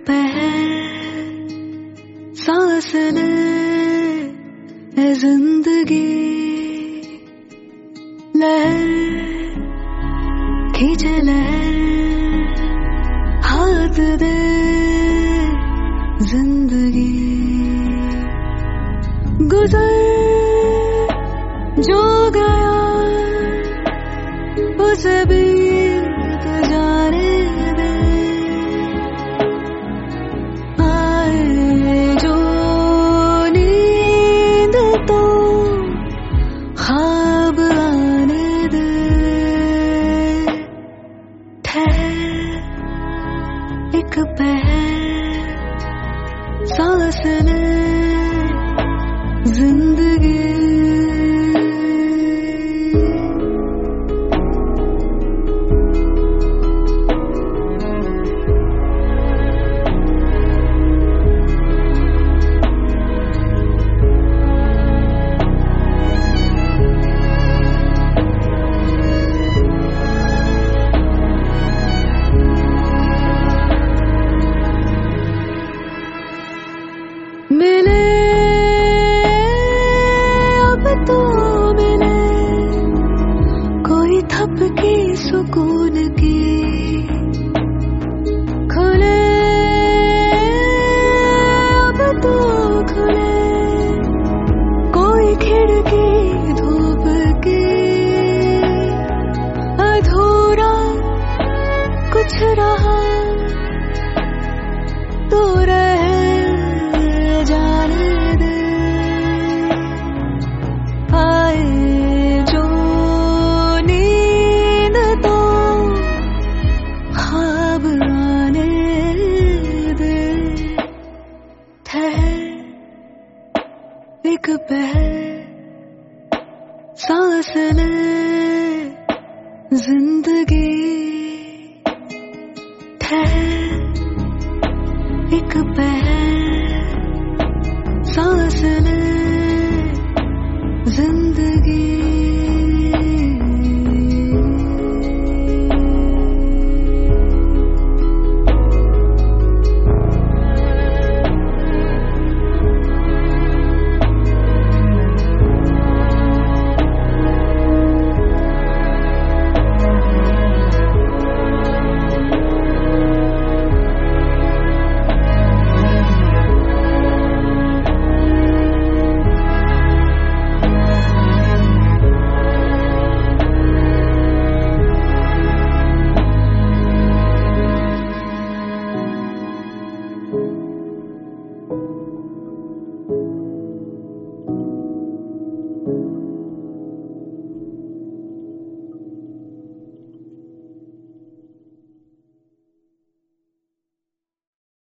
पहर सांस ले ए जिंदगी, लहर खींचे लहर, हाथ दे जिंदगी। गुजर जो गया उसे भी तो जाने दे, आए जो नींद तो ख्वाब आने दे। ठहर एक पहर सांस ले जिंदगी। मिले अब तो मिले कोई थपकी सुकून की, खुले अब तो खुले कोई खिड़की धूप की। अधूरा कुछ रहा तो रह जाने दे, आए जो नींद तो ख्वाब आने दे। ठहर एक पहर सांस ले जिंदगी।